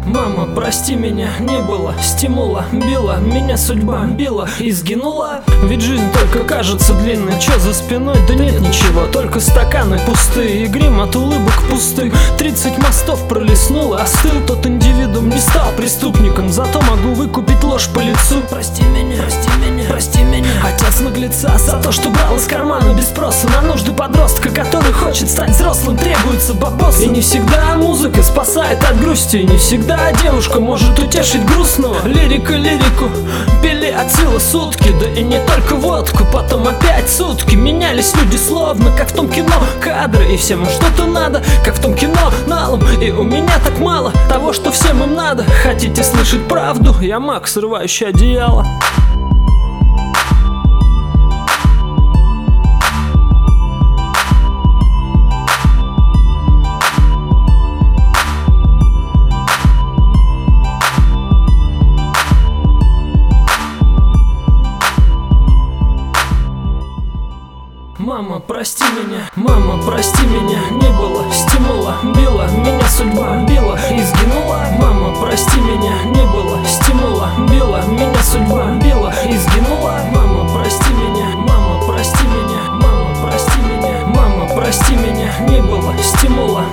Мама, прости меня, не было стимула, била меня судьба, била и сгинула. Ведь жизнь только кажется длинной, чё за спиной? Да нет ничего, только стаканы пустые и грим от улыбок пустых. 30 мостов пролистнул и остыл. Тот индивидуум не стал преступником, зато могу выкупить ложь по лицу. Прости меня, прости меня, прости меня, отец наглеца, за то, что брал из кармана без спроса на нужды подростка, который хочет стать взрослым, требуется бабоса. И не всегда музыка спасает от грусти, не всегда девушка может утешить грустного. Лирика лирику пили от силы сутки, да и не только водку. Потом опять сутки менялись люди, словно как в том кино. Кадры, и всем им что-то надо, как в том кино налом. И у меня так мало того, что всем им надо. Хотите слышать правду? Я маг, срывающий одеяло. Мама, прости меня, мама, прости меня, не было стимула, била меня судьба, била и сгинула. Мама, прости меня, не было стимула, била меня судьба, била и сгинула. Мама, прости меня, мама, прости меня, мама, прости меня, мама, прости меня, не было стимула,